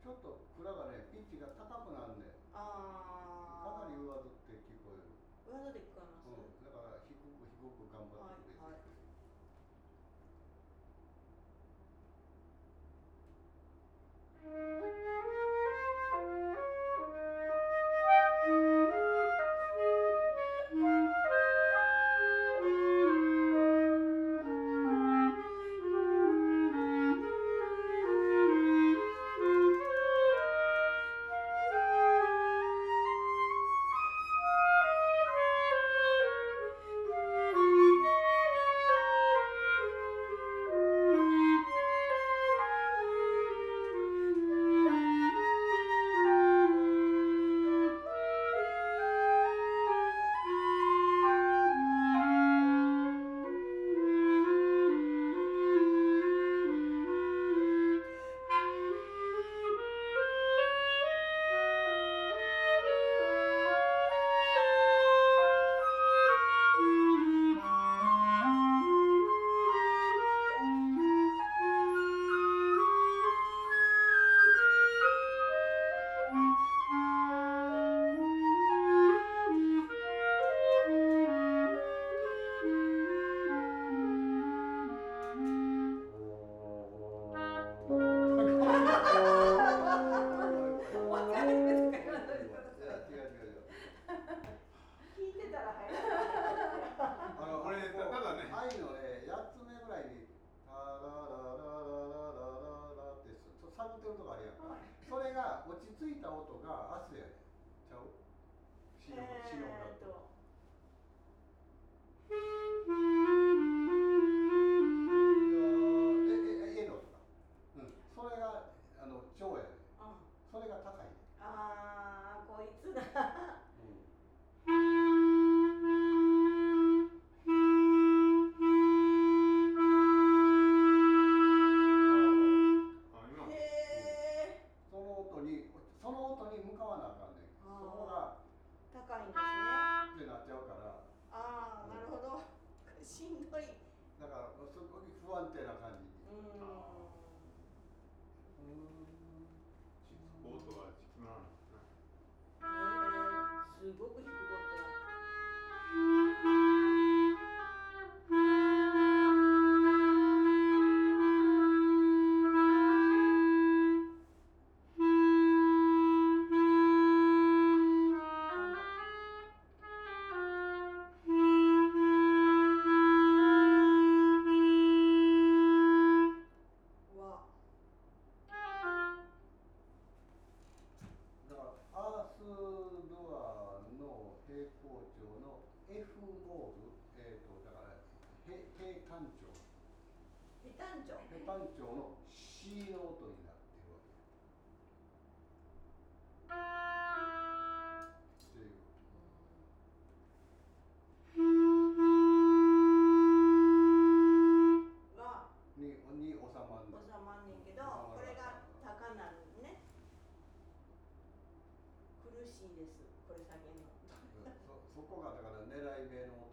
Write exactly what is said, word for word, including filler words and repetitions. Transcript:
ちょっと蔵がね、ピッチが高くなるね。 あかなり上ずって聞こえる。 上ずって聞こえます、 うん、だから低く低く頑張ってくれて、はいはい。それが落ち着いた音がアスやねん。ちゃう？シのシのフラット。えええのとか。うん。それがあの長やねん。それが高いねん。 ああこいつだ。 うん。その音に向かわなあかんねん。そこが高いんですね。 ってなっちゃうから。 ああ、なるほど。しんどい。 だからすごい不安定な感じに。 うん。 音が低くなるんですね。 へえ、すごく低く音。 F モール、えーと、だから平単調平単調平単調の C の音になってるわけっていうはにに収まんねん収まんねんけど、これが高なるね。苦しいです、これ下げるの。 そ, そこがだから狙い目の